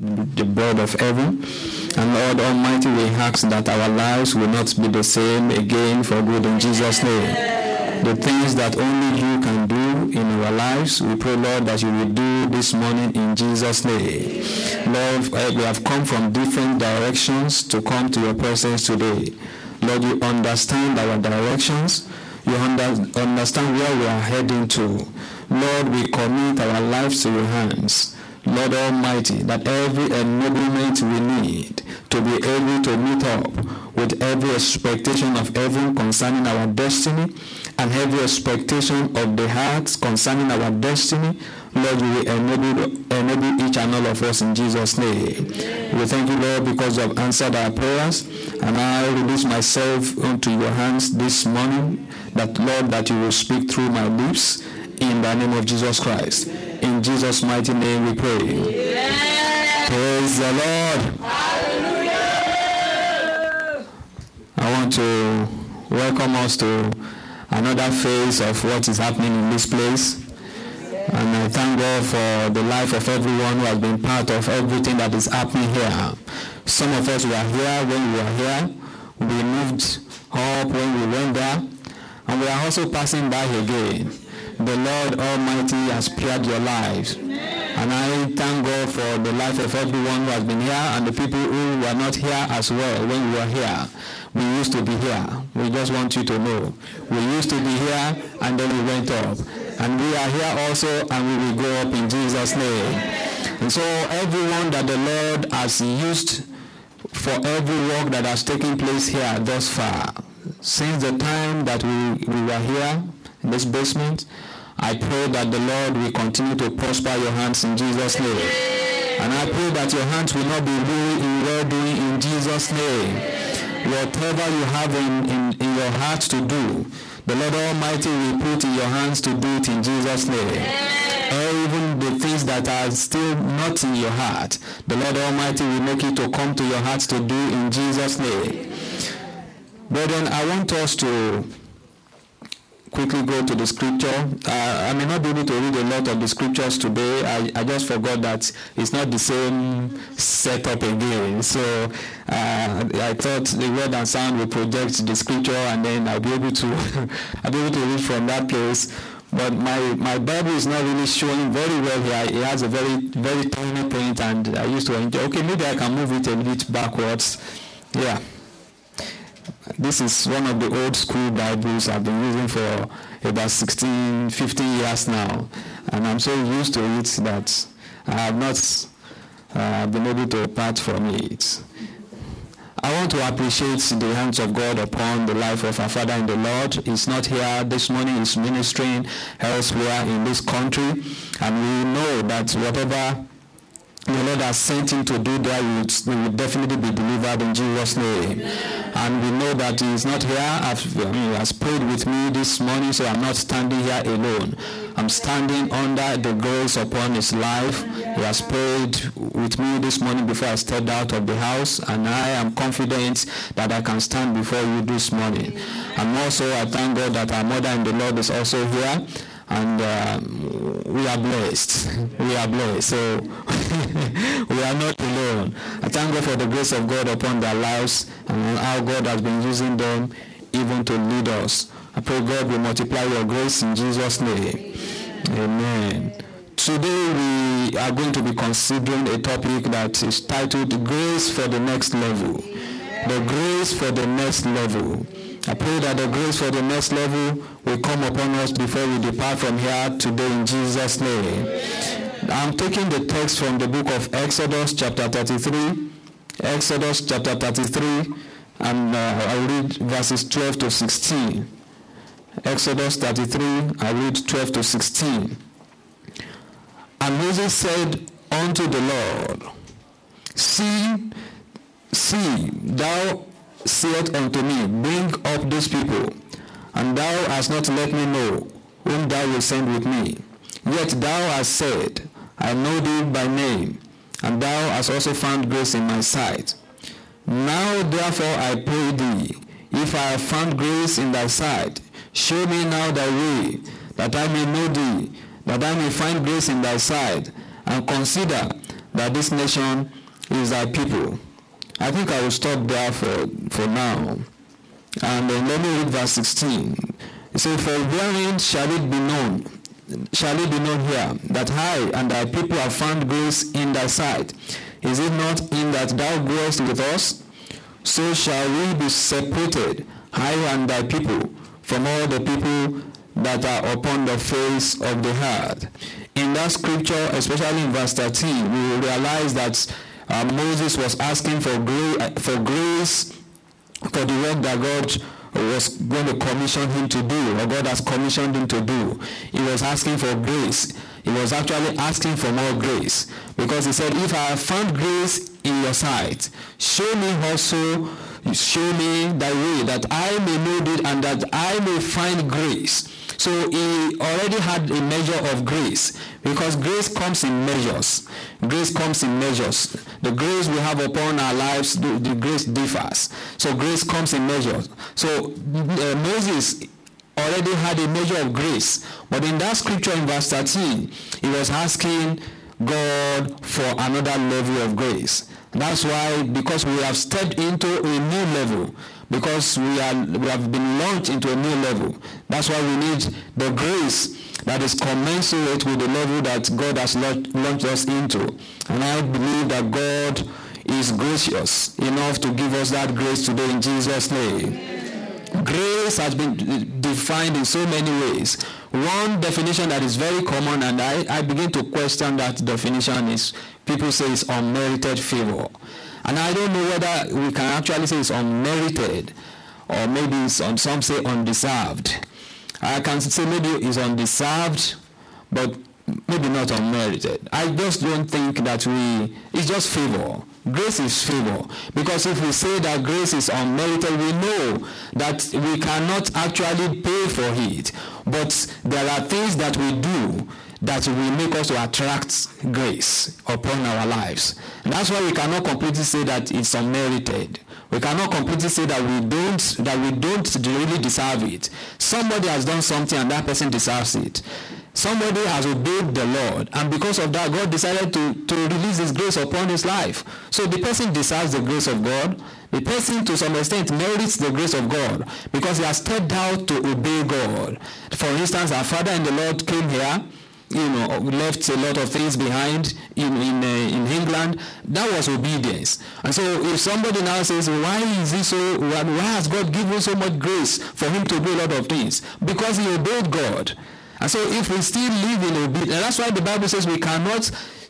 the bread of heaven. And Lord Almighty, we ask that our lives will not be the same again for good in Jesus' name. The things that only you can do in our lives, we pray, Lord, that you will do this morning in Jesus' name. Lord, we have come from different directions to come to your presence today. Lord, you understand our directions. You understand where we are heading to. Lord, we commit our lives to your hands. Lord Almighty, that every enablement we need to be able to meet up with every expectation of heaven concerning our destiny and every expectation of the heart concerning our destiny, Lord, you will enable each and all of us in Jesus' name. We thank you, Lord, because you have answered our prayers, and I release myself into your hands this morning, that, Lord, that you will speak through my lips in the name of Jesus Christ. In Jesus' mighty name we pray. Yes. Praise the Lord. Hallelujah. I want to welcome us to another phase of what is happening in this place. And I thank God for the life of everyone who has been part of everything that is happening here. Some of us were here when we were here. We moved up when we went there. And we are also passing by again. The Lord Almighty has spared your lives. And I thank God for the life of everyone who has been here and the people who were not here as well when we were here. We used to be here. We just want you to know. We used to be here and then we went up. And we are here also and we will go up in Jesus' name. And so everyone that the Lord has used for every work that has taken place here thus far, since the time that we were here in this basement, I pray that the Lord will continue to prosper your hands in Jesus' name. And I pray that your hands will not be weary in well doing in Jesus' name. Whatever you have in your heart to do, the Lord Almighty will put in your hands to do it in Jesus' name. Or even the things that are still not in your heart, the Lord Almighty will make it to come to your hearts to do in Jesus' name. Brethren, I want us to quickly go to the scripture. I may not be able to read a lot of the scriptures today. I just forgot that it's not the same setup again. So I thought the word and sound will project the scripture, and then I'll be able to read from that place. But my Bible is not really showing very well here. It has a very, very tiny print, and I used to enjoy. Okay, maybe I can move it a bit backwards. Yeah. This is one of the old school Bibles I've been using for about 15 years now. And I'm so used to it that I have not been able to part from it. I want to appreciate the hands of God upon the life of our Father in the Lord. He's not here this morning. He's ministering elsewhere in this country. And we know that whatever the Lord has sent him to do there, he will definitely be delivered in Jesus' name. And we know that he is not here. He has prayed with me this morning, so I'm not standing here alone. I'm standing under the grace upon his life. He has prayed with me this morning before I stepped out of the house, and I am confident that I can stand before you this morning. And also, I thank God that our mother in the Lord is also here. And we are blessed. We are blessed. So we are not alone. I thank God for the grace of God upon their lives and how God has been using them even to lead us. I pray God will multiply your grace in Jesus' name. Amen. Today we are going to be considering a topic that is titled Grace for the Next Level. The grace for the next level. I pray that the grace for the next level will come upon us before we depart from here today in Jesus' name. I'm taking the text from the book of Exodus chapter 33. Exodus chapter 33, and I'll read verses 12 to 16. Exodus 33, I read 12 to 16. And Moses said unto the Lord, See, thou said unto me, Bring up these people, and thou hast not let me know whom thou wilt send with me. Yet thou hast said, I know thee by name, and thou hast also found grace in my sight. Now therefore I pray thee, if I have found grace in thy sight, show me now thy way, that I may know thee, that I may find grace in thy sight, and consider that this nation is thy people. I think I will stop there for now. And then let me read verse 16. It says, for wherein shall it be known here, that I and thy people have found grace in thy sight? Is it not in that thou goest with us? So shall we be separated, I and thy people, from all the people that are upon the face of the earth. In that scripture, especially in verse 13, we will realize that Moses was asking for grace for the work that God was going to commission him to do, or God has commissioned him to do. He was asking for grace. He was actually asking for more grace, because he said, if I have found grace in your sight, show me thy way, that I may know it and that I may find grace. So he already had a measure of grace, because grace comes in measures. Grace comes in measures. The grace we have upon our lives, the grace differs. So grace comes in measures. So Moses already had a measure of grace. But in that scripture in verse 13, he was asking God for another level of grace. That's why, because we have stepped into a new level, because we have been launched into a new level, that's why we need the grace that is commensurate with the level that God has launched us into. And I believe that God is gracious enough to give us that grace today in Jesus' name. Grace has been defined in so many ways. One definition that is very common, and I begin to question that definition, is people say it's unmerited favor. And I don't know whether we can actually say it's unmerited, or maybe it's some say undeserved. I can say maybe it's undeserved, but maybe not unmerited. I just don't think that it's just favor. Grace is favor. Because if we say that grace is unmerited, we know that we cannot actually pay for it. But there are things that we do that will make us to attract grace upon our lives. And that's why we cannot completely say that it's unmerited. We cannot completely say that we don't really deserve it. Somebody has done something and that person deserves it. Somebody has obeyed the Lord, and because of that, God decided to release his grace upon his life. So the person deserves the grace of God. The person, to some extent, merits the grace of God because he has stepped out to obey God. For instance, our father in the Lord came here, left a lot of things behind in England. That was obedience. And so if somebody now says, why has God given so much grace for him to do a lot of things? Because he obeyed God. And so if we still live in obedience, and that's why the Bible says we cannot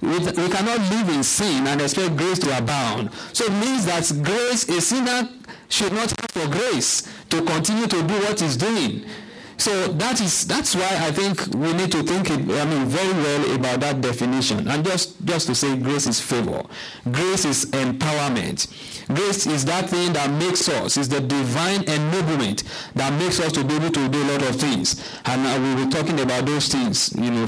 live in sin and expect grace to abound. So it means that a sinner should not ask for grace to continue to do what he's doing. So that's why I think we need to think very well about that definition. And just to say, grace is favor. Grace is empowerment. Grace is that thing that makes us, is the divine enablement that makes us to be able to do a lot of things. And we'll be talking about those things,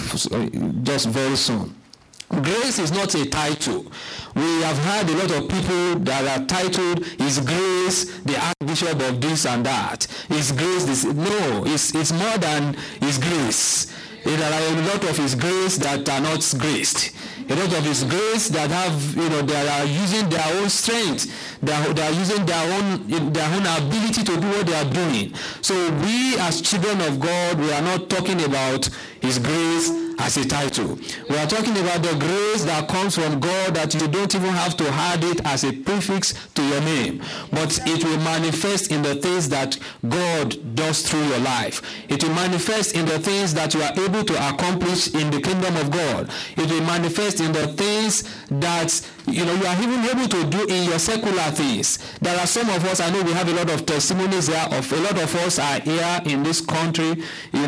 just very soon. Grace is not a title. We have heard a lot of people that are titled, His Grace, the Archbishop of this and that. His Grace, this. No, it's more than His grace. There are a lot of His grace that are not graced. A lot of His grace that have, they are using their own strength. They are using their own ability to do what they are doing. So we as children of God, we are not talking about His grace as a title. We are talking about the grace that comes from God, that you don't even have to add it as a prefix to your name, but it will manifest in the things that God does through your life. It will manifest in the things that you are able to accomplish in the kingdom of God. It will manifest in the things that you are even able to do in your secular things. There are some of us, I know we have a lot of testimonies here, of a lot of us are here in this country,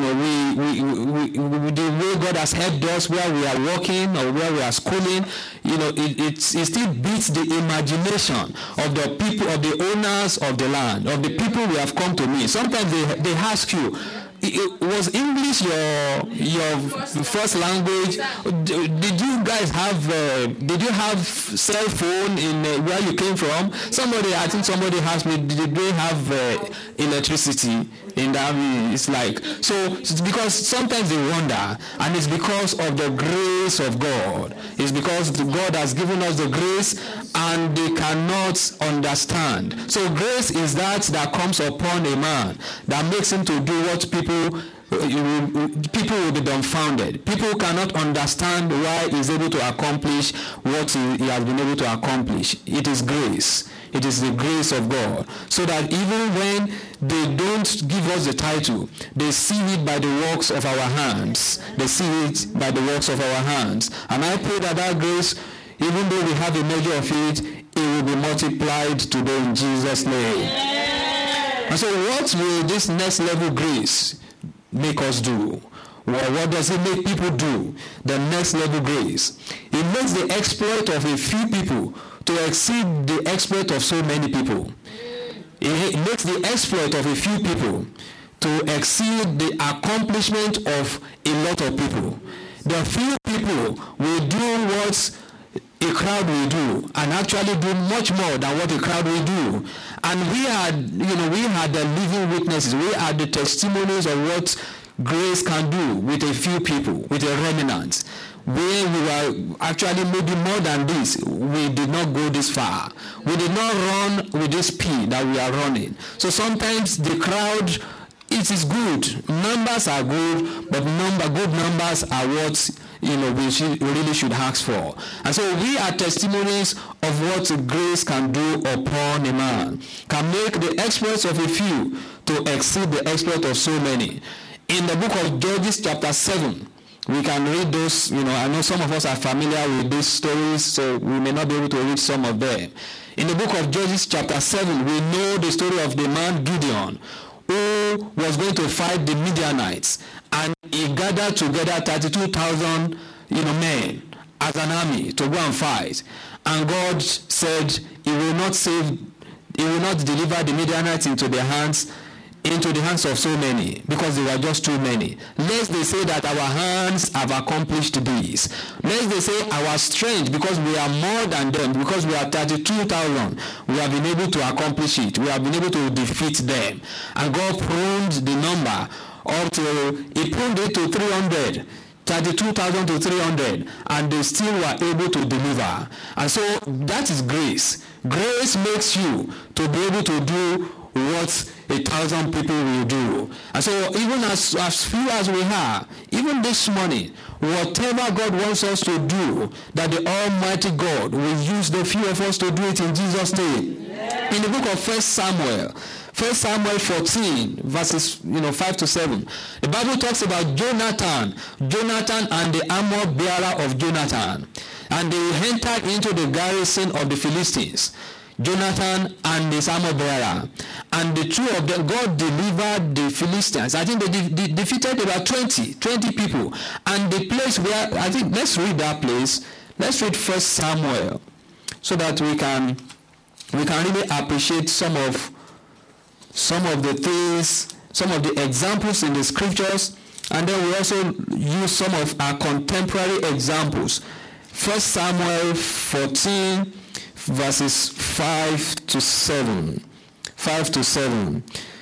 the way God has helped us where we are working or where we are schooling, it still beats the imagination of the people, of the owners of the land, of the people who have come to me. Sometimes they ask you, Was English your first language? Did you guys have cell phone in where you came from? I think somebody asked me, did they have electricity in that? It's like, so it's because sometimes they wonder, and it's because of the grace of God. It's because God has given us the grace and they cannot understand. So grace is that comes upon a man that makes him to do what people will be dumbfounded. People cannot understand why he's able to accomplish what he has been able to accomplish. It is grace. It is the grace of God. So that even when they don't give us the title, they see it by the works of our hands. They see it by the works of our hands. And I pray that grace, even though we have a measure of it, it will be multiplied today in Jesus' name. Yeah. And so what will this next level grace make us do? Well, what does it make people do? The next level grace. It makes the exploit of a few people to exceed the exploit of so many people. It makes the exploit of a few people to exceed the accomplishment of a lot of people. The few people will do what a crowd will do, and actually do much more than what a crowd will do. And we had the living witnesses. We had the testimonies of what grace can do with a few people, with a remnant. Where we were actually maybe more than this, we did not go this far. We did not run with this speed that we are running. So sometimes the crowd, it is good. Numbers are good, but good numbers are what we really should ask for. And so we are testimonies of what grace can do upon a man. Can make the exploits of a few to exceed the exploit of so many. In the book of Judges chapter 7, we can read those. I know some of us are familiar with these stories, so we may not be able to read some of them. In the book of Judges chapter 7, we know the story of the man Gideon, who was going to fight the Midianites, and he gathered together 32,000 men as an army to go and fight. And God said he will not deliver the Midianites into the hands of so many, because they were just too many. Lest they say that our hands have accomplished this. Lest they say our strength, because we are more than them, because we are 32,000, we have been able to accomplish it. We have been able to defeat them. And God pruned the number he pruned it to 300. 32,000 to 300, and they still were able to deliver. And so that is grace. Grace makes you to be able to do what 1,000 people will do. And so even as few as we are, even this morning, whatever God wants us to do, that the Almighty God will use the few of us to do it in Jesus' name. Yeah. In the book of 1 Samuel 14, verses 5 to 7, the Bible talks about Jonathan and the armor bearer of Jonathan. And they entered into the garrison of the Philistines, Jonathan and his armor bearer. And the two of them, God delivered the Philistines. I think they defeated about 20 people. And the place where, I think, let's read that place. Let's read 1 Samuel, so that we can really appreciate some of the things, some of the examples in the scriptures, and then we also use some of our contemporary examples. 1 Samuel 14, verses 5 to 7. 5 to 7.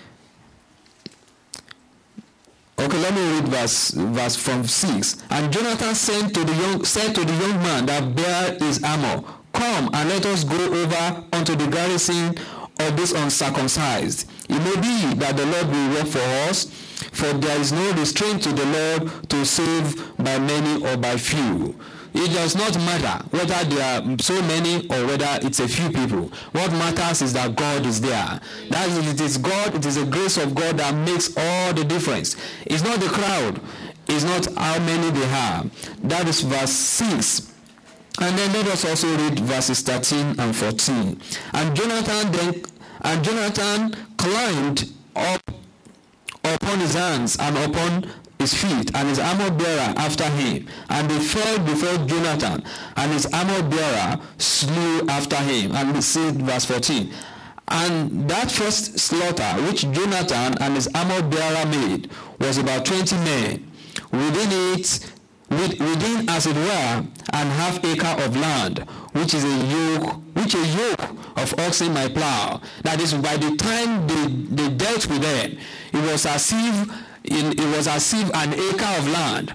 Okay, let me read verse from 6. And Jonathan said to the young man that bare his armor, "Come and let us go over unto the garrison of this uncircumcised. It may be that the Lord will work for us, for there is no restraint to the Lord to save by many or by few." It does not matter whether there are so many or whether it's a few people. What matters is that God is there. It is God, it is the grace of God that makes all the difference. It's not the crowd. It's not how many they have. That is verse 6. And then let us also read verses 13 and 14. And Jonathan climbed up upon his hands and upon his feet, and his armor bearer after him, and they fell before Jonathan, and his armor bearer slew after him. And we see verse 14. And that first slaughter which Jonathan and his armor bearer made was about 20 men. Within as it were an half acre of land, which a yoke of oxen might plow. That is, by the time they dealt with them, it was as if an acre of land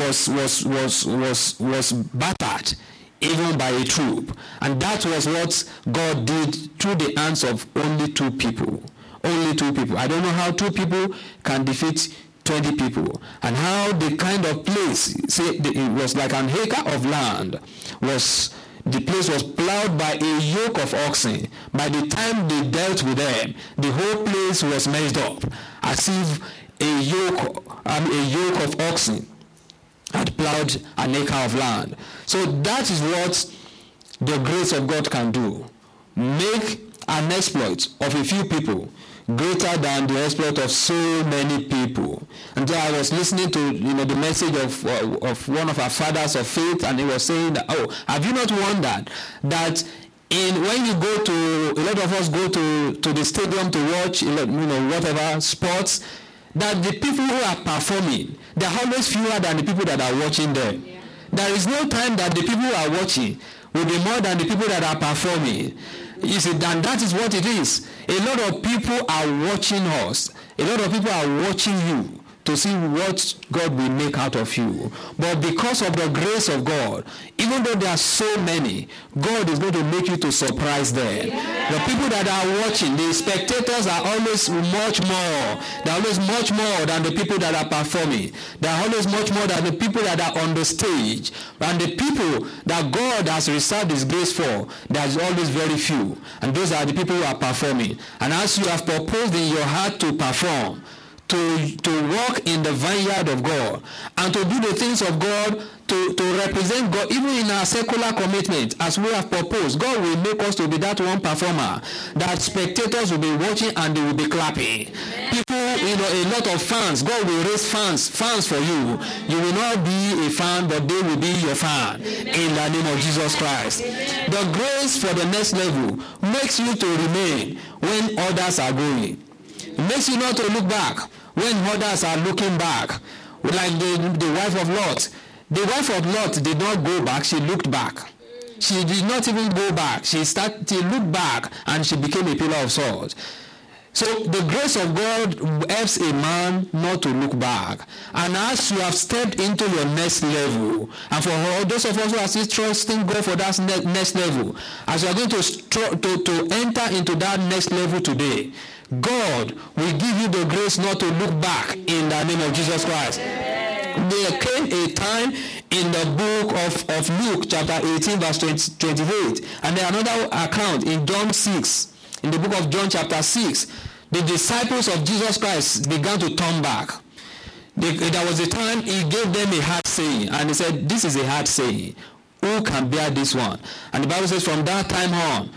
was battered even by a troop. And that was what God did through the hands of only two people. Only two people. I don't know how two people can defeat 20 people, and how the kind of place, it was like an acre of land, the place was plowed by a yoke of oxen. By the time they dealt with them, the whole place was messed up, as if a yoke of oxen had plowed an acre of land. So that is what the grace of God can do. Make an exploit of a few people greater than the exploit of so many people. And so I was listening to the message of one of our fathers of faith, and he was saying that, have you not wondered that when you go to, a lot of us go to the stadium to watch whatever sports, that the people who are performing, they are always fewer than the people that are watching them. Yeah. There is no time that the people who are watching will be more than the people that are performing. You see, and that is what it is. A lot of people are watching us. A lot of people are watching you to see what God will make out of you. But because of the grace of God, even though there are so many, God is going to make you to surprise them. Yeah. The people that are watching, the spectators are always much more. They're always much more than the people that are performing. They're always much more than the people that are on the stage. And the people that God has reserved his grace for, there's always very few. And those are the people who are performing. And as you have proposed in your heart to perform, to walk in the vineyard of God, and to do the things of God, to represent God, even in our secular commitment, as we have proposed, God will make us to be that one performer that spectators will be watching and they will be clapping. Amen. People, a lot of fans, God will raise fans for you. You will not be a fan, but they will be your fan. Amen. In the name of Jesus Christ. Amen. The grace for the next level makes you to remain when others are going. It makes you not to look back when others are looking back, like the wife of Lot. The wife of Lot did not go back, she looked back. She did not even go back. She looked back and she became a pillar of salt. So the grace of God helps a man not to look back. And as you have stepped into your next level, and for all those of us who are still trusting God for that next level, as you are going to enter into that next level today, God will give you the grace not to look back in the name of Jesus Christ. There came a time in the book of Luke chapter 18 verse 28, and then another account in John 6. In the book of John chapter 6, the disciples of Jesus Christ began to turn back. There was a time he gave them a hard saying, and he said, this is a hard saying. Who can bear this one? And the Bible says from that time on,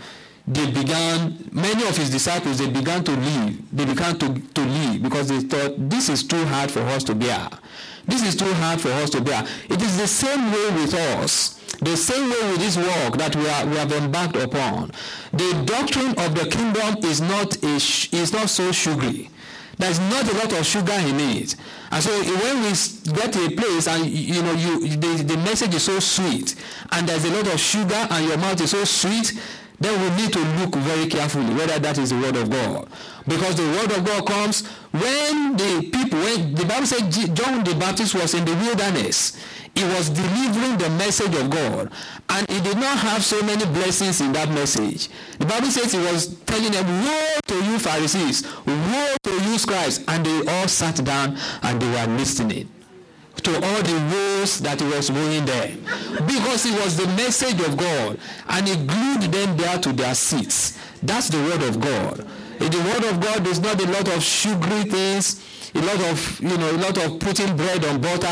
many of his disciples, they began to leave. They began to leave because they thought, this is too hard for us to bear. This is too hard for us to bear. It is the same way with us. The same way with this work that we have embarked upon. The doctrine of the kingdom is not so sugary. There's not a lot of sugar in it. And so when we get to a place and the message is so sweet, and there's a lot of sugar and your mouth is so sweet, then we need to look very carefully whether that is the word of God. Because the word of God comes when the Bible said John the Baptist was in the wilderness. He was delivering the message of God, and he did not have so many blessings in that message. The Bible says he was telling them, woe to you Pharisees, woe to you scribes, and they all sat down and they were listening to all the woes that he was weighing there, because it was the message of God, and he glued them there to their seats. That's the word of God. In the word of God, there's not a lot of sugary things, a lot of putting bread on butter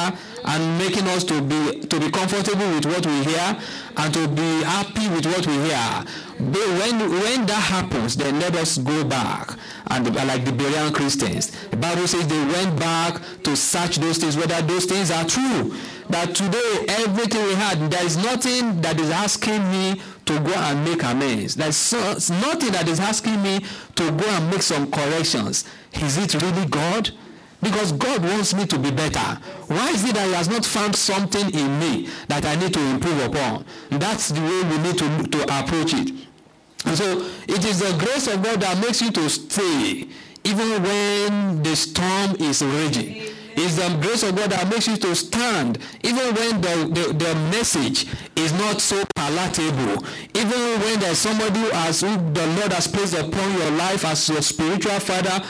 and making us to be comfortable with what we hear and to be happy with what we hear. But when that happens, then let us go back. And like the Berean Christians, the Bible says they went back to search those things, whether those things are true. That today, everything we had, there is nothing that is asking me to go and make amends. There's nothing that is asking me to go and make some corrections. Is it really God? Because God wants me to be better. Why is it that he has not found something in me that I need to improve upon? That's the way we need to approach it. And so it is the grace of God that makes you to stay even when the storm is raging. It's the grace of God that makes you to stand even when the message is not so palatable. Even when there's somebody who the Lord has placed upon your life as your spiritual father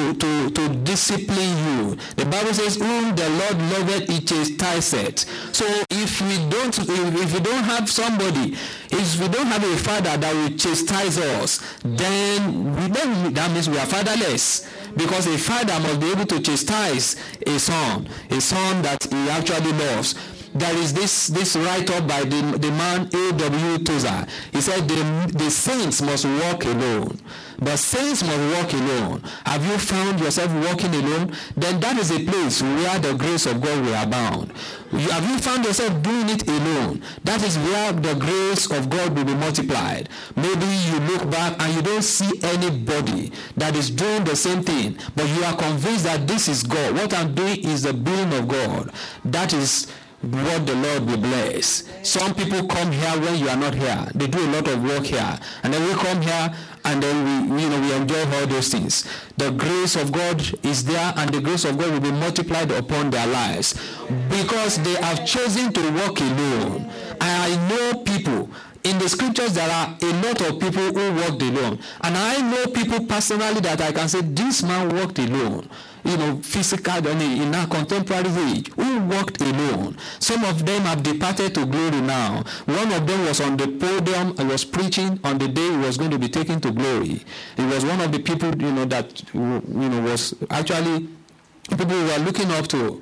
to discipline you. The Bible says, whom the Lord loveth, he chastiseth. So if we don't have somebody, if we don't have a father that will chastise us, then that means we are fatherless. Because a father must be able to chastise a son that he actually loves. There is this write-up by the man A.W. Tozer. He said the saints must walk alone. The saints must walk alone. Have you found yourself walking alone? Then that is a place where the grace of God will abound. Have you found yourself doing it alone? That is where the grace of God will be multiplied. Maybe you look back and you don't see anybody that is doing the same thing, but you are convinced that this is God. What I'm doing is the doing of God. That is what the Lord will bless. Some people come here when you are not here. They do a lot of work here, and then we come here and then we enjoy all those things. The grace of God is there, and the grace of God will be multiplied upon their lives because they have chosen to walk alone. I know people in the scriptures. There are a lot of people who walked alone, and I know people personally that I can say this man walked alone. Physically in our contemporary age, who walked alone. Some of them have departed to glory now. One of them was on the podium and was preaching on the day he was going to be taken to glory. He was one of the people, that was actually people who were looking up to.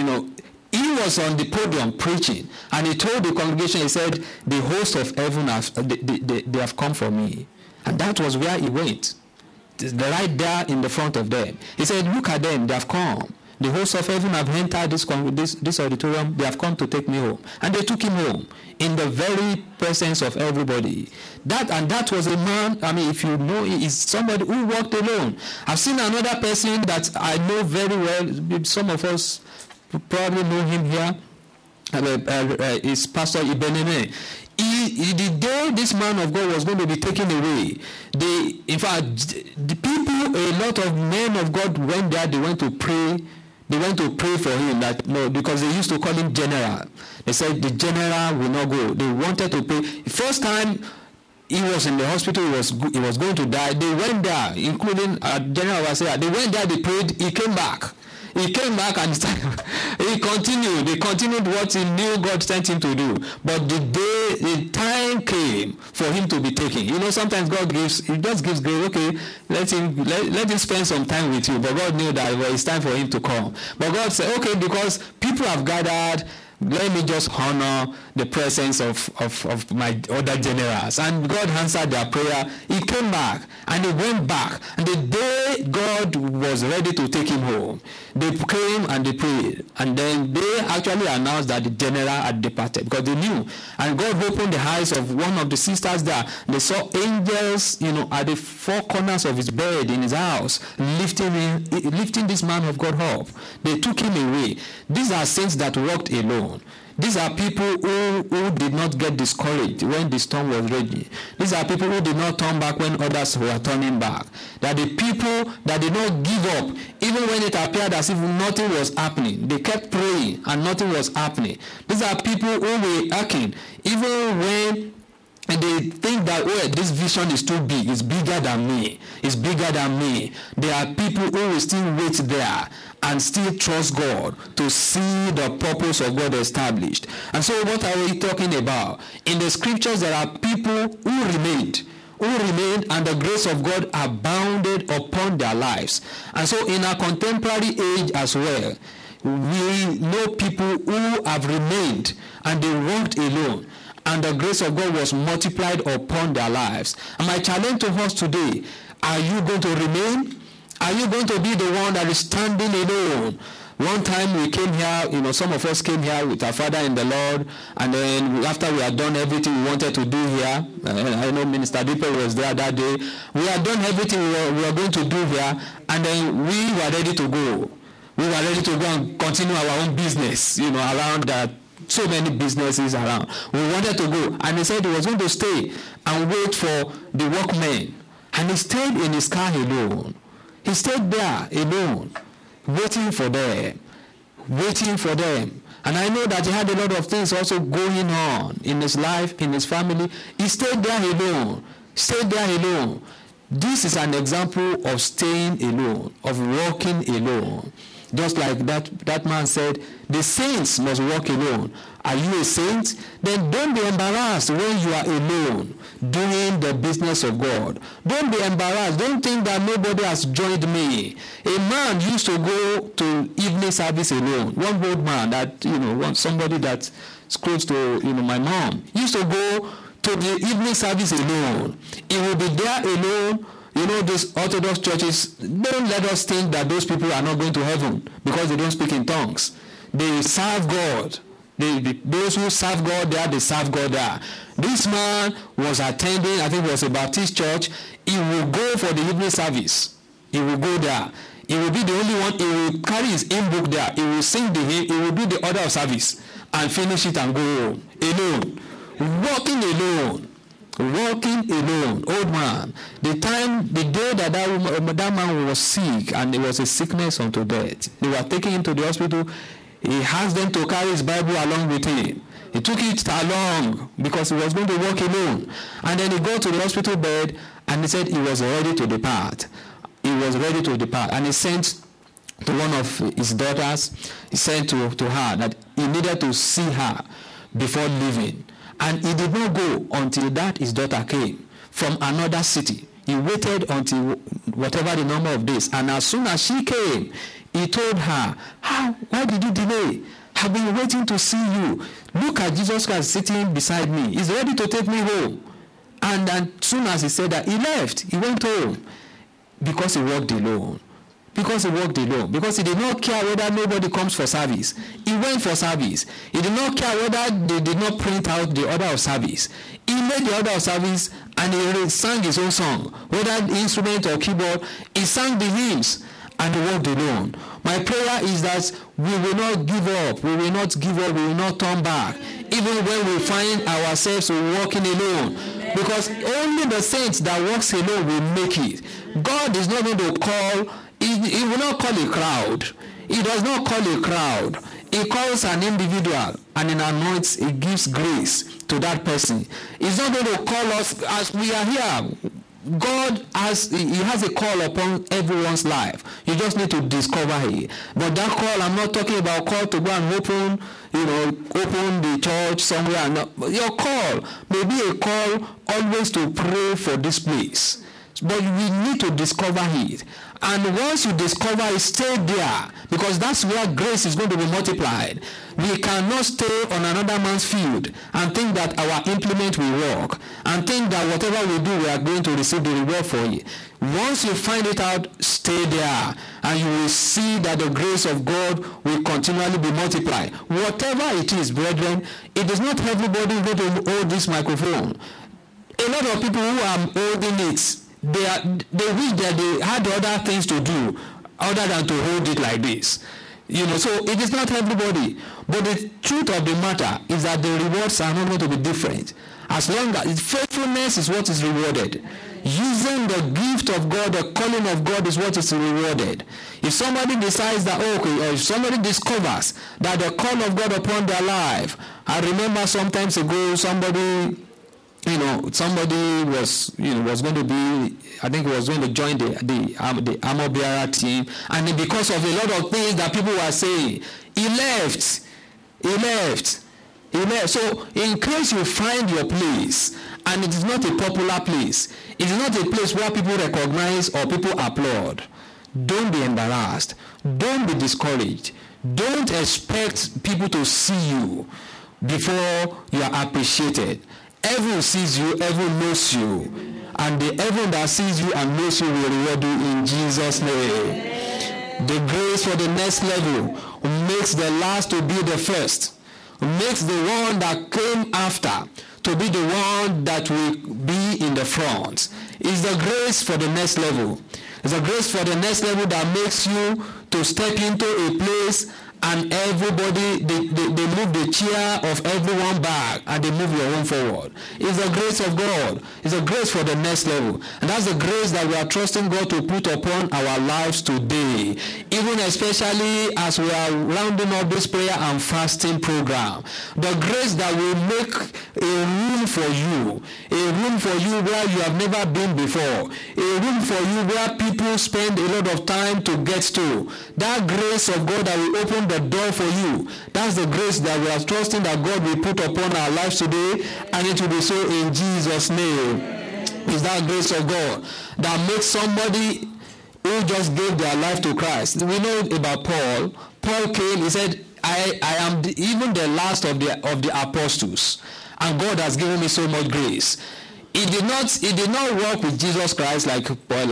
He was on the podium preaching, and he told the congregation, he said, "The host of heaven they have come for me," and that was where he went. Right there in the front of them. He said, "Look at them, they have come. The hosts of heaven have entered this auditorium. They have come to take me home." And they took him home in the very presence of everybody. That was a man, if you know, is somebody who walked alone. I've seen another person that I know very well. Some of us probably know him here. Is Pastor Ibeneme. The day this man of God was going to be taken away, in fact, the people, a lot of men of God went there. They went to pray. They went to pray for him. Because they used to call him general. They said the general will not go. They wanted to pray. First time he was in the hospital, he was going to die. They went there, including General Wasea. They went there. They prayed. He came back. He came back and he continued. He continued what he knew God sent him to do. But the time came for him to be taken. Sometimes God just gives grace. Okay, let him spend some time with you. But God knew that it's time for him to come. But God said, okay, because people have gathered, let me just honor the presence of my other generals. And God answered their prayer. He came back and he went back. And the day God was ready to take him home, they came and they prayed. And then they actually announced that the general had departed because they knew. And God opened the eyes of one of the sisters there. They saw angels, at the four corners of his bed in his house, lifting this man of God up. They took him away. These are saints that walked alone. These are people who did not get discouraged when the storm was raging. These are people who did not turn back when others were turning back. They are the people that did not give up even when it appeared as if nothing was happening. They kept praying and nothing was happening. These are people who were acting even when they think that, this vision is too big. It's bigger than me. It's bigger than me. There are people who will still wait there and still trust God to see the purpose of God established. And so what are we talking about? In the scriptures, there are people who remained, and the grace of God abounded upon their lives. And so in our contemporary age as well, We know people who have remained and they walked alone, and the grace of God was multiplied upon their lives. And my challenge to us today, are you going to remain? Are you going to be the one that is standing alone? One time we came here, some of us came here with our father in the Lord, and then after we had done everything we wanted to do here, I know Minister Deeper was there that day, we had done everything we were going to do here, and then we were ready to go. We were ready to go and continue our own business, around that. So many businesses around. We wanted to go, and he said he was going to stay and wait for the workmen. And he stayed in his car alone. He stayed there alone, waiting for them. And I know that he had a lot of things also going on in his life, in his family. He stayed there alone. This is an example of staying alone, of walking alone. Just like that man said, the saints must walk alone. Are you a saint? Then don't be embarrassed when you are alone doing the business of God. Don't be embarrassed. Don't think that nobody has joined me. A man used to go to evening service alone. One old man that, somebody that's close to, my mom, used to go to the evening service alone. He will be there alone. These Orthodox churches, don't let us think that those people are not going to heaven because they don't speak in tongues. They serve God. Those who serve God there, they serve God there. This man was attending, I think it was a Baptist church. He will go for the evening service. He will go there. He will be the only one. He will carry his hymn book there. He will sing the hymn. He will do the order of service and finish it and go home. Alone. Walking alone, old man. The day that man was sick and it was a sickness unto death, they were taking him to the hospital. He asked them to carry his Bible along with him. He took it along because he was going to walk alone. And then he got to the hospital bed and he said he was ready to depart. And he sent to one of his daughters, he said to her that he needed to see her before leaving. And he did not go until that his daughter came from another city. He waited until whatever the number of days. And as soon as she came, he told her, why did you delay? I've been waiting to see you. Look at Jesus Christ sitting beside me. He's ready to take me home. And as soon as he said that, he left. He went home because he walked alone. Because he did not care whether nobody comes for service. He went for service. He did not care whether they did not print out the order of service. He made the order of service and he sang his own song. Whether instrument or keyboard, he sang the hymns and he walked alone. My prayer is that we will not give up. We will not turn back. Even when we find ourselves walking alone. Because only the saints that walks alone will make it. God is not going to call. He will not call a crowd. He does not call a crowd. He calls an individual and he anoints, he gives grace to that person. He's not going to call us as we are here. God has a call upon everyone's life. You just need to discover it. But that call, I'm not talking about call to go and open the church somewhere. Your call may be a call always to pray for this place. But we need to discover it. And once you discover it, stay there. Because that's where grace is going to be multiplied. We cannot stay on another man's field and think that our implement will work. And think that whatever we do, we are going to receive the reward for it. Once you find it out, stay there. And you will see that the grace of God will continually be multiplied. Whatever it is, brethren, it is not everybody who is going to hold this microphone. A lot of people who are holding it, they wish that they had other things to do other than to hold it like this. So it is not everybody. But the truth of the matter is that the rewards are not going to be different. As long as faithfulness is what is rewarded. Using the gift of God, the calling of God is what is rewarded. If somebody decides that, or if somebody discovers that the call of God upon their life, I remember sometimes ago somebody was going to be, I think he was going to join the armor bearer team, and because of a lot of things that people were saying, he left. So in case you find your place, and it is not a popular place, it is not a place where people recognize or people applaud, don't be embarrassed. Don't be discouraged. Don't expect people to see you before you are appreciated. Heaven sees you, heaven knows you. And the heaven that sees you and knows you will reward you in Jesus' name. The grace for the next level makes the last to be the first. Makes the one that came after to be the one that will be in the front. It's the grace for the next level. It's the grace for the next level that makes you to step into a place and everybody, they move the chair of everyone back and they move your own forward. It's the grace of God. It's the grace for the next level. And that's the grace that we are trusting God to put upon our lives today. Even especially as we are rounding up this prayer and fasting program. The grace that will make a room for you. A room for you where you have never been before. A room for you where people spend a lot of time to get to. That grace of God that will open the door for you. That's the grace that we are trusting that God will put upon our lives today, and it will be so in Jesus' name. It's that grace of God that makes somebody who just gave their life to Christ. We know about Paul. Paul came, he said, I am even the last of the apostles, and God has given me so much grace. He did not walk with Jesus Christ like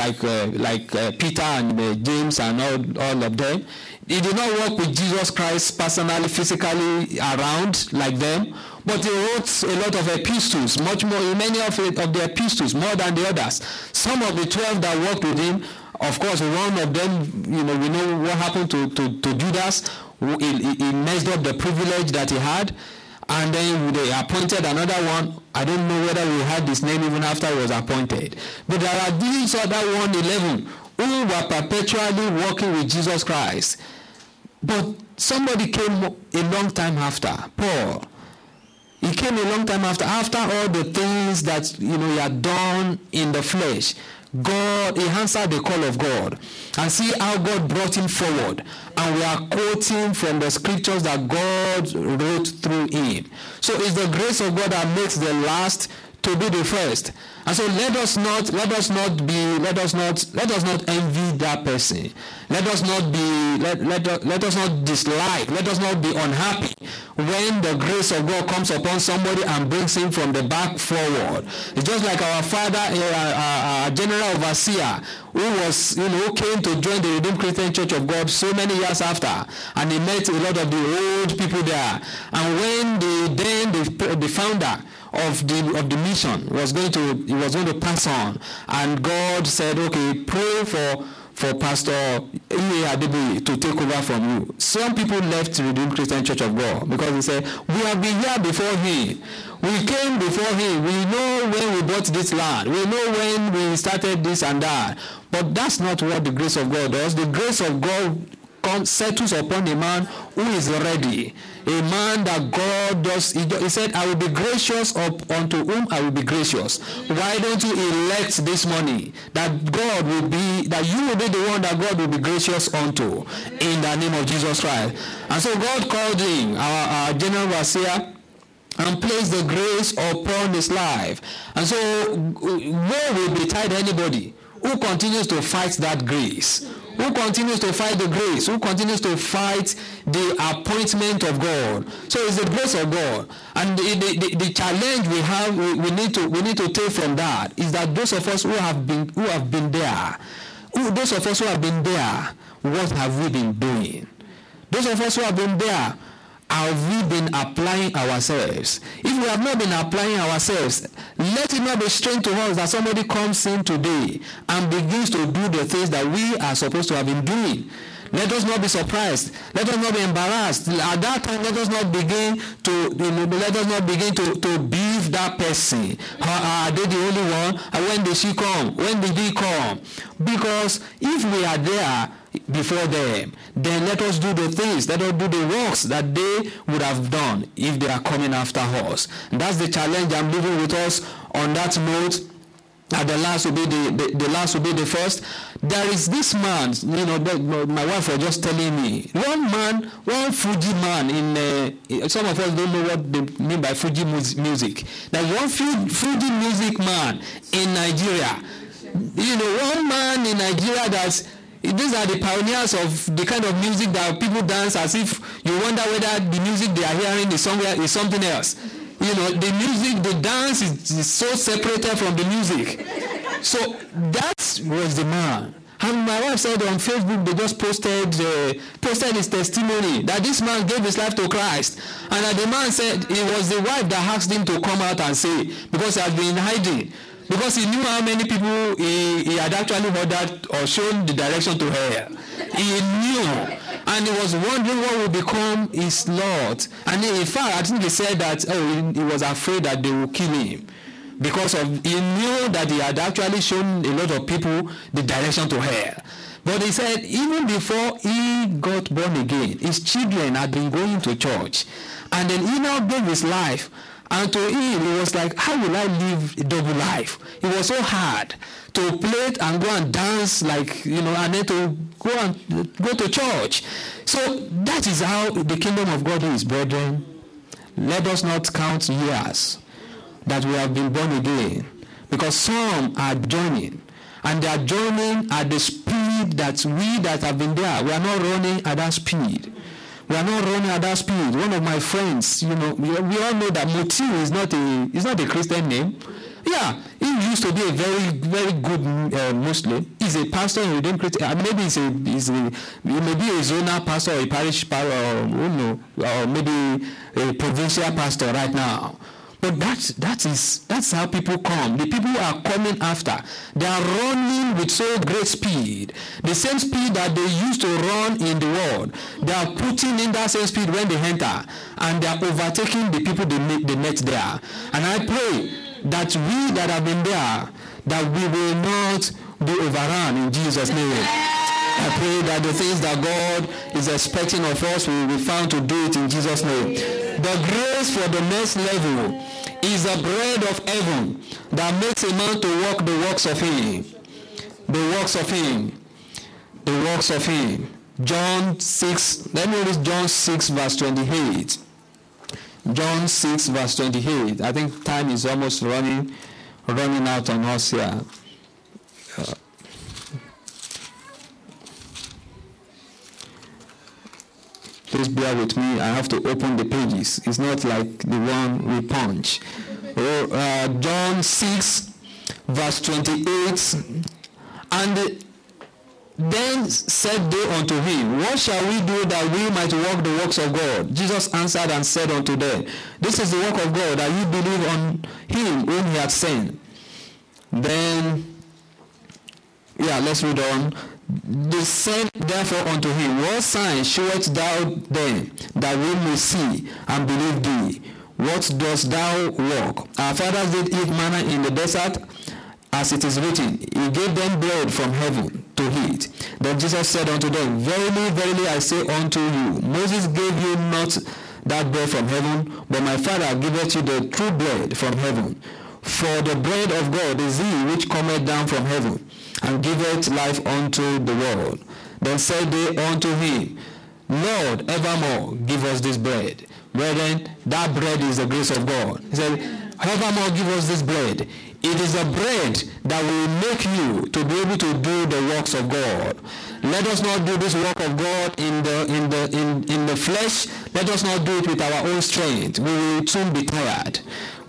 Peter and James and all of them. He did not walk with Jesus Christ personally, physically around like them, but he wrote a lot of epistles, much more, many of the epistles, more than the others. Some of the 12 that worked with him, of course, one of them, we know what happened to Judas. He messed up the privilege that he had. And then they appointed another one. I don't know whether we had his name even after he was appointed. But there are these other 111 who were perpetually walking with Jesus Christ. But somebody came a long time after, Paul. He came a long time after all the things that he had done in the flesh. God, he answered the call of God. And see how God brought him forward. And we are quoting from the scriptures that God wrote through him. So it's the grace of God that makes the last to be the first. And so let us not envy that person. Let us not dislike, let us not be unhappy when the grace of God comes upon somebody and brings him from the back forward. It's just like our father, our general overseer, who came to join the Redeemed Christian Church of God so many years after, and he met a lot of the old people there. And when the founder of the mission was going to pass on, and God said, okay, pray for Pastor E.A. Adeboye to take over from you. Some people left the Redeemed Christian Church of God because they said, we have been here before him. We came before him. We know when we bought this land. We know when we started this and that. But that's not what the grace of God does. The grace of God settles upon a man who is ready. A man that God does, he said, I will be gracious unto whom I will be gracious. Why don't you elect this morning that you will be the one that God will be gracious unto in the name of Jesus Christ? And so God called him, our general overseer, and placed the grace upon his life. And so where will betide anybody who continues to fight that grace? Who continues to fight the grace? Who continues to fight the appointment of God? So it's the grace of God. And the challenge we need to take from that is that those of us who have been there, what have we been doing? Those of us who have been there, have we been applying ourselves? If we have not been applying ourselves, let it not be strange to us that somebody comes in today and begins to do the things that we are supposed to have been doing. Let us not be surprised. Let us not be embarrassed. At that time, let us not begin to beef that person. Are they the only one? And when did she come? When did he come? Because if we are there before them, then let us do the things, let us do the works that they would have done if they are coming after us. And that's the challenge I'm leaving with us on that note. The last will be the first. There is this man, my wife was just telling me, one Fuji man in some of us don't know what they mean by Fuji music. There's one Fuji music man in Nigeria. One man in Nigeria that These are the pioneers of the kind of music that people dance as if you wonder whether the music they are hearing is something else. You know, the music, the dance is so separated from the music. So that was the man. And my wife said on Facebook, they just posted his testimony that this man gave his life to Christ. And the man said it was the wife that asked him to come out and say, because he has been hiding. Because he knew how many people he had actually ordered or shown the direction to hell. He knew. And he was wondering what would become his lot. And in fact, I think he said that he was afraid that they would kill him. Because he knew that he had actually shown a lot of people the direction to hell. But he said even before he got born again, his children had been going to church. And then he now gave his life. And to him, it was like, how will I live a double life? It was so hard to play and go and dance, like, you know, and then to go to church. So that is how the kingdom of God is, brethren. Let us not count years that we have been born again, because some are joining, and they are joining at the speed that we that have been there, we are not running at that speed. We are not running at that speed. One of my friends, you know, we all know that Mutiu is not a Christian name. Yeah, he used to be a very, very good Muslim. He's a pastor in Redeemed Christian. Maybe he may be a zonal pastor or a parish pastor, or maybe a provincial pastor right now. But that's how people come. The people who are coming after, they are running with so great speed. The same speed that they used to run in the world, they are putting in that same speed when they enter, and they are overtaking the people they met there. And I pray that we that have been there, that we will not be overrun in Jesus' name. I pray that the things that God is expecting of us, we will be found to do it in Jesus' name. The grace for the next level is the bread of heaven that makes a man to walk the works of him. The works of him. The works of him. John 6, let me read John 6 verse 28. John 6 verse 28. I think time is almost running out on us here. Please bear with me. I have to open the pages. It's not like the one we punch. John 6, verse 28. And then said they unto him, what shall we do that we might work the works of God? Jesus answered and said unto them, this is the work of God, that you believe on him whom he hath sent. Then, let's read on. They said therefore unto him, what sign showest thou then, that we may see and believe thee? What dost thou work? Our fathers did eat manna in the desert, as it is written, he gave them bread from heaven to eat. Then Jesus said unto them, verily, verily, I say unto you, Moses gave you not that bread from heaven, but my Father giveth you the true bread from heaven. For the bread of God is he which cometh down from heaven, and giveth life unto the world. Then said they unto him, Lord, evermore give us this bread. Brethren, that bread is the grace of God. He said, evermore give us this bread. It is a bread that will make you to be able to do the works of God. Let us not do this work of God in the flesh. Let us not do it with our own strength. We will soon be tired.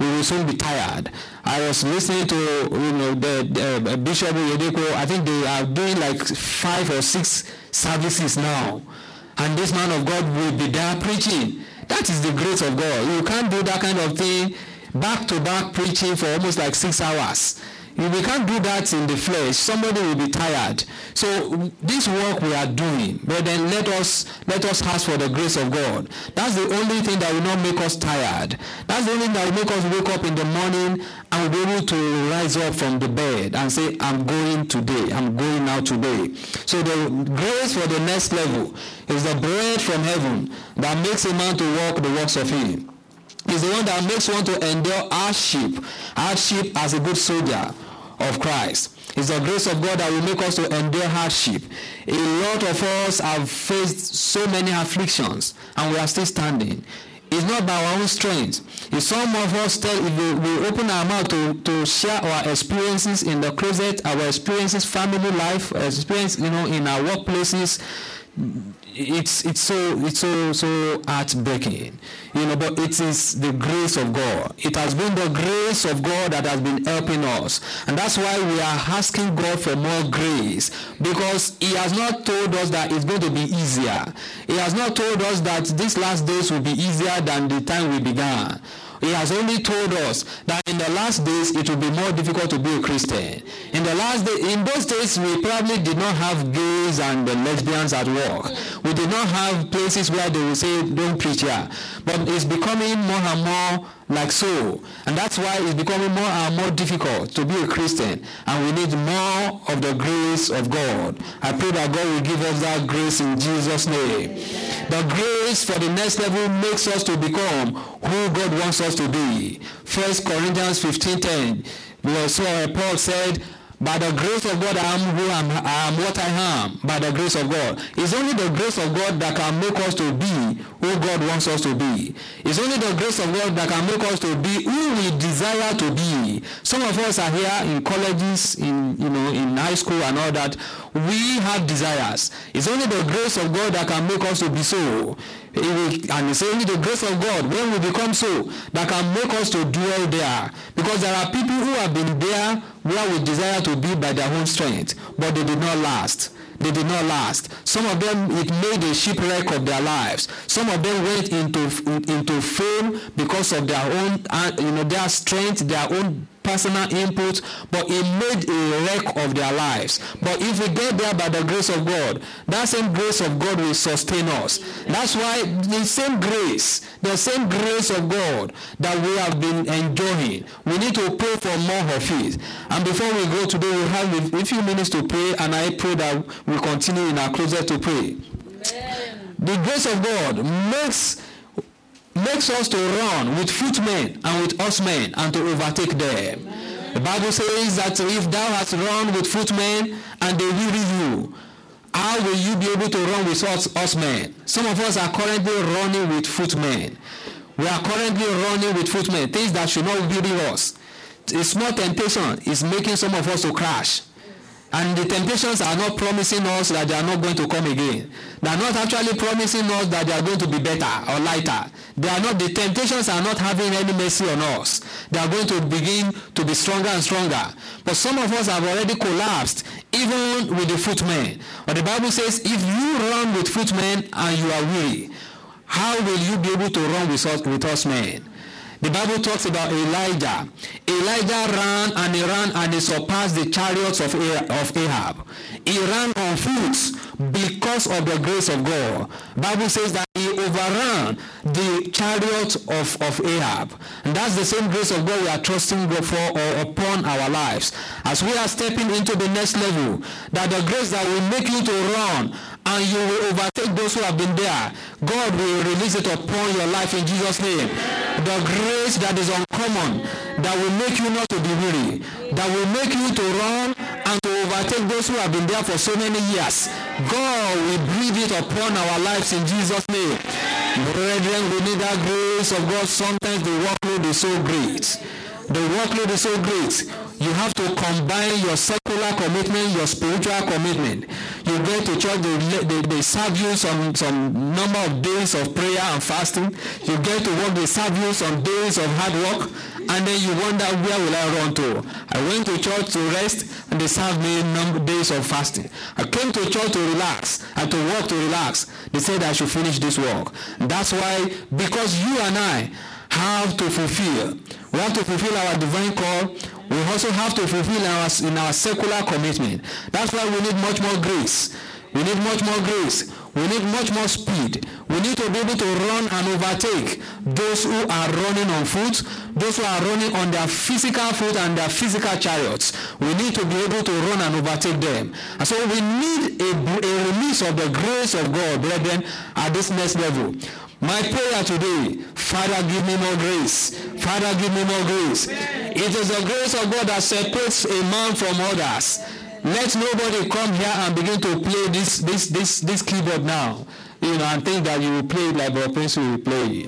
I was listening to the Bishop Yedeko. I think they are doing like 5 or 6 services now, and this man of God will be there preaching. That is the grace of God. You can't do that kind of thing back to back preaching for almost like 6 hours. We can't do that in the flesh. Somebody will be tired. So this work we are doing, but then let us ask for the grace of God. That's the only thing that will not make us tired. That's the only thing that will make us wake up in the morning and be able to rise up from the bed and say, I'm going today. I'm going out today. So the grace for the next level is the bread from heaven that makes a man to walk the works of him. Is the one that makes one to endure hardship as a good soldier of Christ. It's the grace of God that will make us to endure hardship. A lot of us have faced so many afflictions, and we are still standing. It's not by our own strength. If some of us if we open our mouth to share our experiences in the closet, our experiences, family life, experience, in our workplaces, it's so heartbreaking, but it is the grace of God. It has been the grace of God that has been helping us, and that's why we are asking God for more grace, because he has not told us that it's going to be easier. He has not told us that these last days will be easier than the time we began. He has only told us that in the last days it will be more difficult to be a Christian. In those days, we probably did not have gays and lesbians at work. We did not have places where they will say, don't preach here. But it's becoming more and more like so. And that's why it's becoming more and more difficult to be a Christian. And we need more of the grace of God. I pray that God will give us that grace in Jesus' name. The grace for the next level makes us to become who God wants us to be. 1 Corinthians 15:10, Paul said, by the grace of God, I am what I am. By the grace of God. It's only the grace of God that can make us to be who God wants us to be. It's only the grace of God that can make us to be who we desire to be. Some of us are here in colleges, in high school and all that. We have desires. It's only the grace of God that can make us to be so. And it's only the grace of God, when we become so, that can make us to dwell there. Because there are people who have been there where we desire to be by their own strength, but they did not last. They did not last. Some of them, it made a shipwreck of their lives. Some of them went into fame because of their own, their strength, their own personal input, but it made a wreck of their lives. But if we get there by the grace of God, that same grace of God will sustain us. That's why the same grace of God that we have been enjoying, we need to pray for more of it. And before we go today, we have a few minutes to pray, and I pray that we continue in our closet to pray. Amen. The grace of God makes us to run with footmen and with horsemen and to overtake them. Amen. The Bible says that if thou hast run with footmen and they weary you, how will you be able to run with horsemen? Some of us are currently running with footmen. We are currently running with footmen, things that should not weary us. A small temptation is making some of us to crash. And the temptations are not promising us that they are not going to come again. They are not actually promising us that they are going to be better or lighter. The temptations are not having any mercy on us. They are going to begin to be stronger and stronger. But some of us have already collapsed, even with the footmen. But the Bible says, if you run with footmen and you are weary, how will you be able to run with horsemen? The Bible talks about Elijah. Elijah ran and he surpassed the chariots of Ahab. He ran on foot because of the grace of God. The Bible says that he overran the chariot of Ahab. And that's the same grace of God we are trusting God for upon our lives. As we are stepping into the next level, that the grace that will make you to run and you will overtake those who have been there, God will release it upon your life in Jesus' name. The grace that is uncommon, that will make you not to be weary, that will make you to run and to overtake those who have been there for so many years. God will breathe it upon our lives in Jesus' name. Brethren, we need that grace of God. Sometimes the workload is so great. The workload is so great. You have to combine your secular commitment, your spiritual commitment. You go to church, they serve you some number of days of prayer and fasting. You get to work, they serve you some days of hard work, and then you wonder, where will I run to? I went to church to rest, and they served me days of fasting. I came to church to relax, and to work to relax. They said I should finish this work. That's why, because you and I have to fulfill. We have to fulfill our divine call. We also have to fulfill in our secular commitment. That's why we need much more grace. We need much more grace. We need much more speed. We need to be able to run and overtake those who are running on foot, those who are running on their physical foot and their physical chariots. We need to be able to run and overtake them. And so we need a release of the grace of God, brethren, at this next level. My prayer today, Father, give me more grace. Father, give me more grace. It is the grace of God that separates a man from others. Let nobody come here and begin to play this keyboard now, and think that you will play it like Brother Prince will play.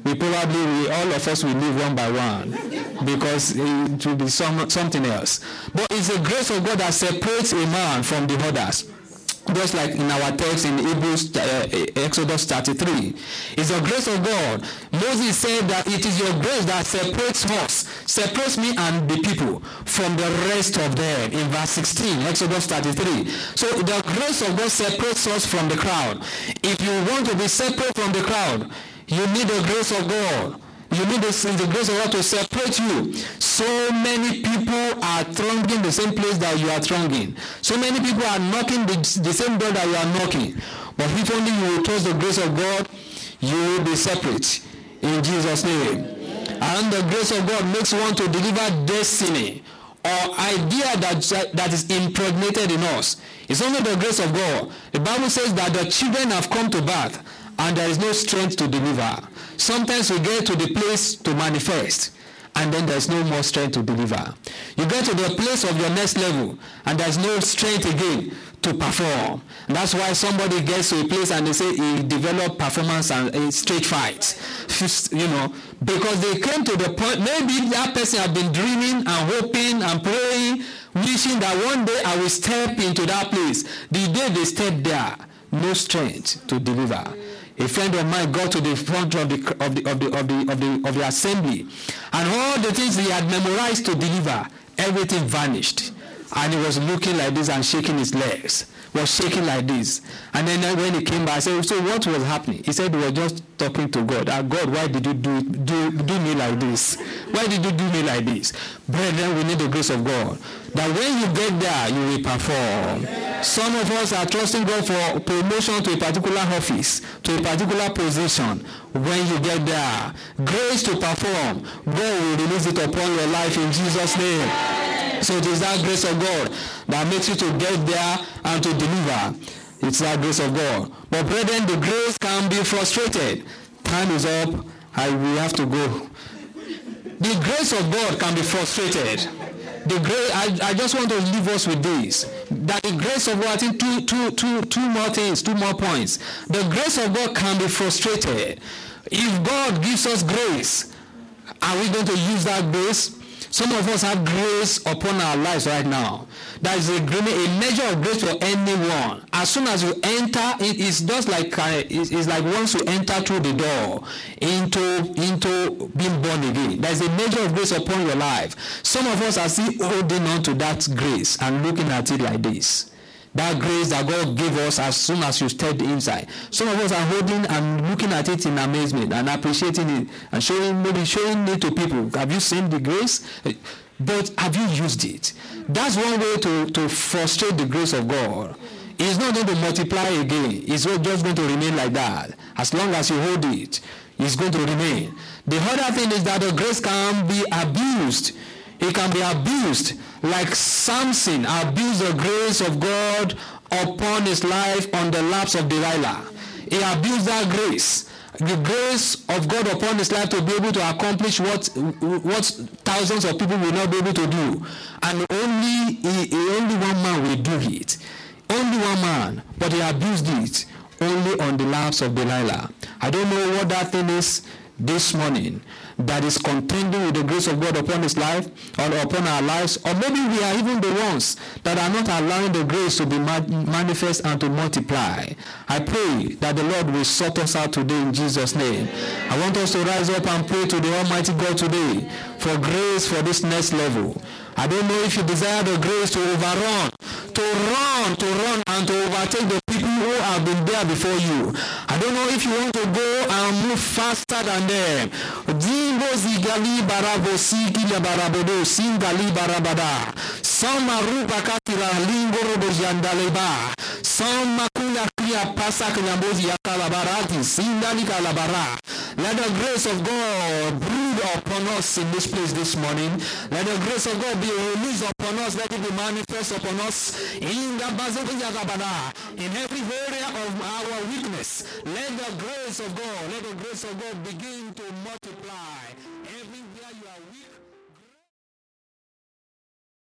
all of us will live one by one because it will be something else. But it's the grace of God that separates a man from the others. Just like in our text in Hebrews, Exodus 33. It's the grace of God. Moses said that it is your grace that separates me and the people from the rest of them in verse 16, Exodus 33. So the grace of God separates us from the crowd. If you want to be separate from the crowd, you need the grace of God. You need the grace of God to separate you. So many people are thronging the same place that you are thronging. So many people are knocking the same door that you are knocking. But if only you will trust the grace of God, you will be separate. In Jesus' name. And the grace of God makes one to deliver destiny or idea that is impregnated in us. It's only the grace of God. The Bible says that the children have come to birth and there is no strength to deliver. Sometimes we get to the place to manifest and then there's no more strength to deliver. You get to the place of your next level and there's no strength again to perform. And that's why somebody gets to a place and they say he developed performance and straight fights. Because they came to the point, maybe that person had been dreaming and hoping and praying, wishing that one day I will step into that place. The day they stepped there, no strength to deliver. A friend of mine got to the front of the assembly, and all the things he had memorized to deliver, everything vanished, and he was looking like this and shaking his legs, was shaking like this. And then when he came back, I said, "So what was happening?" He said, "We were just talking to God. God, why did you do me like this? Why did you do me like this?" Brethren, we need the grace of God. That when you get there, you will perform. Some of us are trusting God for promotion to a particular office, to a particular position. When you get there, grace to perform, God will release it upon your life in Jesus' name. So it is that grace of God that makes you to get there and to deliver. It's that grace of God. But brethren, the grace can be frustrated. Time is up. We have to go. The grace of God can be frustrated. I just want to leave us with this. That the grace of God, I think two more points. The grace of God can be frustrated. If God gives us grace, are we going to use that grace? Some of us have grace upon our lives right now. That is a measure of grace for anyone. As soon as you enter, it's just like it's like once you enter through the door into being born again. There is a measure of grace upon your life. Some of us are still holding on to that grace and looking at it like this. That grace that God gave us as soon as you stepped inside. Some of us are holding and looking at it in amazement and appreciating it and showing it to people. Have you seen the grace? But have you used it? That's one way to frustrate the grace of God. It's not going to multiply again. It's just going to remain like that. As long as you hold it, it's going to remain. The other thing is that the grace can be abused. It can be abused, like Samson abused the grace of God upon his life on the laps of Delilah. He abused that grace, the grace of God upon his life to be able to accomplish what thousands of people will not be able to do. And only one man will do it. Only one man, but he abused it only on the laps of Delilah. I don't know what that thing is this morning that is contending with the grace of God upon his life or upon our lives, or maybe we are even the ones that are not allowing the grace to be manifest and to multiply. I pray that the Lord will sort us out today in Jesus' name. I want us to rise up and pray to the Almighty God today for grace for this next level. I don't know if you desire the grace to overrun, to run and to overtake the people who have been there before you. I don't know if you want to go and move faster than them. Dingo zigali barabo sigila barabodo singali barabada. Sama rupa katira lingo robo jandaleba. Sama kuna kriya pasak nyambozi yakalabarati sindali kalabara. Let the grace of God brood upon us in this place this morning. Let the grace of God be released upon us. Let it be manifest upon us in the in every area of our weakness. Let the grace of God begin to multiply.